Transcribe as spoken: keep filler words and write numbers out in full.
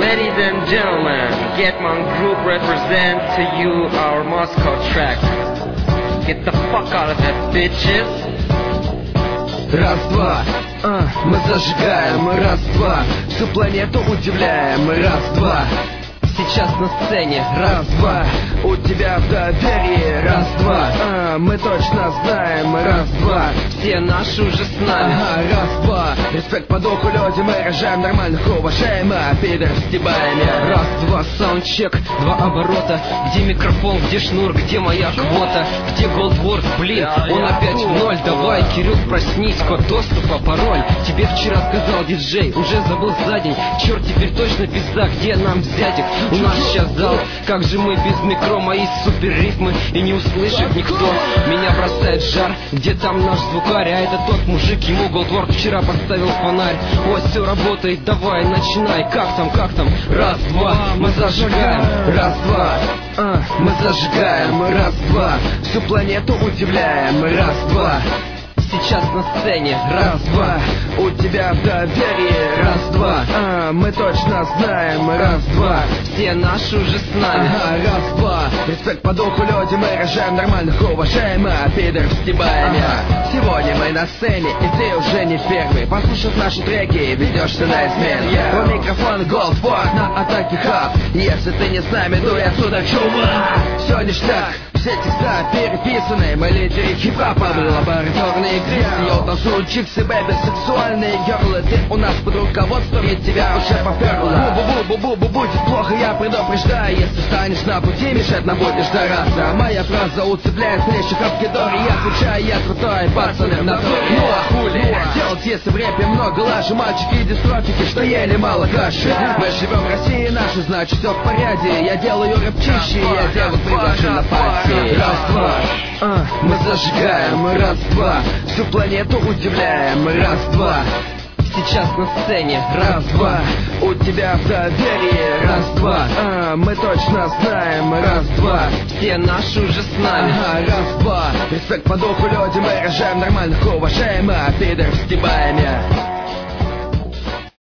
Ladies and gentlemen, Getman Group represent to you our Moscow track. Get the fuck out of there, bitches. Раз-два, а, мы зажигаем, раз-два, всю планету удивляем, раз-два. Сейчас на сцене, раз-два, у тебя в доверии, раз-два, а, мы точно знаем, раз-два, все наши уже с нами, ага, раз-два, респект по духу, люди, мы рожаем нормальных, уважаем, а пидоров стебаем, раз-два, саундчек, два оборота, где микрофон, где шнур, где моя квота, где Голдворд, блин, он опять в ноль, давай, Кирилл, проснись, код доступа, пароль, тебе вчера сказал диджей, уже забыл за день, черт, теперь точно пизда, где нам взять их? У нас сейчас зал, как же мы без микро, мои супер рифмы, и не услышит никто. Меня бросает жар, где там наш звукарь, а это тот мужик, ему Голдворд вчера поставил фонарь. Вот все работает, давай, начинай, как там, как там, раз-два, мы зажигаем, раз-два, а, мы зажигаем, раз-два, всю планету удивляем, раз-два. Сейчас на сцене, раз-два, у тебя в доверии, раз-два, а, мы точно знаем, раз-два, все наши уже с нами, ага, раз-два, респект по духу, люди, мы рожаем нормальных, уважаем, а пидоров стебаем, ага. Сегодня мы на сцене, и ты уже не первый, послушав наши треки, ведешься на измену, yeah. У микрофона Голдворд на атаке хаб, если ты не с нами, дуй отсюда, чувак, все ништяк. Все текста переписаны, мы лидеры хип-хопа, лабораторные крысы, йоу, танцуют чиксы, бэби, сексуальные герлы, ты у нас под руководством, и тебя уже поперло. Бу-бу-бу-бу-бу, будет плохо, я предупреждаю, если станешь на пути, мешать нам будешь стараться. А моя фраза уцепляет плечи, как в Кедоре, я отвечаю, я крутой, пацаны в натуре. Ну а хули делать, если в рэпе много лажи, мальчики и дистрофики, что ели мало каши. Мы живем в России нашей, значит все в порядке, я делаю рэп чище, я делаю приглашен на пати. Раз-два, а, мы зажигаем, раз-два, всю планету удивляем, раз-два. Сейчас на сцене, раз-два, у тебя в доверии, раз-два, а, мы точно знаем, раз-два, все наши уже с нами, ага, раз-два, респект по духу, люди, мы рожаем нормальных, уважаем, а пидоров стебаем.